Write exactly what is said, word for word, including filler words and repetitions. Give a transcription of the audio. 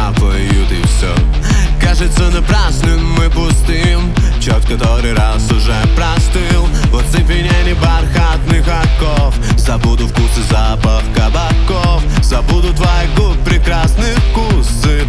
поют и все кажется напрасным и пустым. Чёрт, который раз уже простыл в оцепенении бархатных оков. Забуду вкус и запах кабаков, забуду твоих губ, прекрасных вкусы.